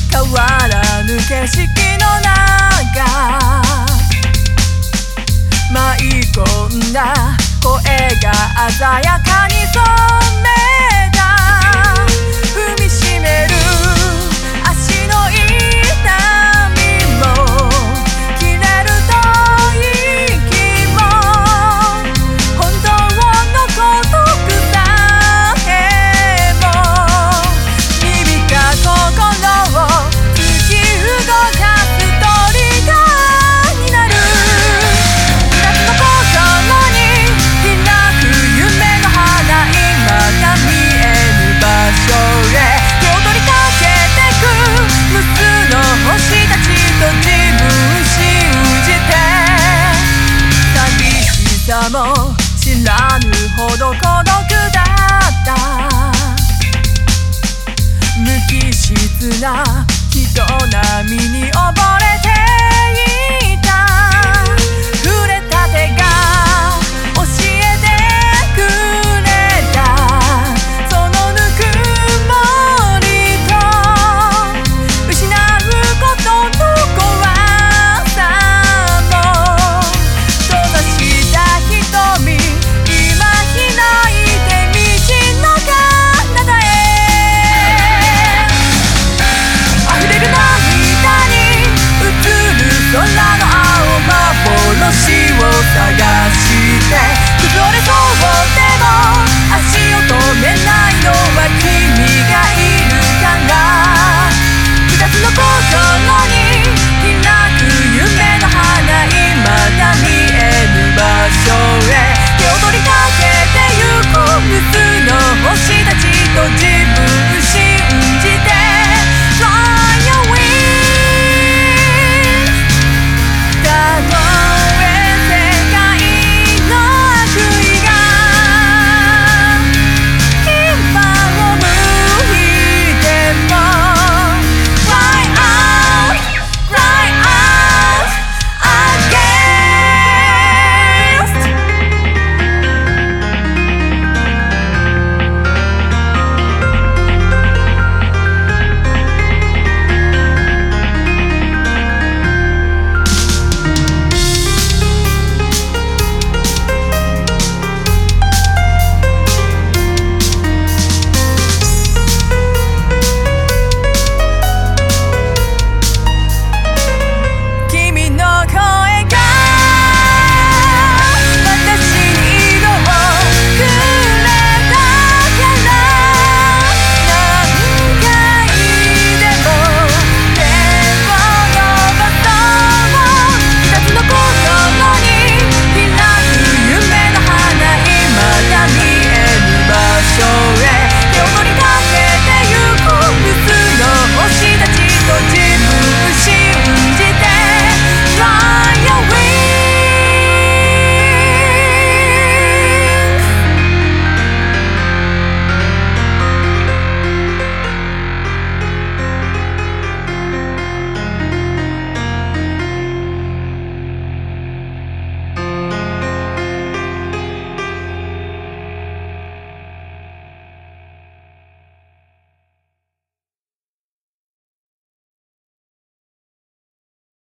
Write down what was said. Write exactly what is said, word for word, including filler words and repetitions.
変わらぬ景色の中舞い込んだ声が鮮やかに染めた踏みしめる足の痛みも切れると息も本当の孤独さえも響いた心を突き動かすトリガーになる夏の心に開く夢の花今が見える場所へ手を取りかけてく無数の星たちと自分信じて寂しさも知らぬほど孤独だった無機質な人並みに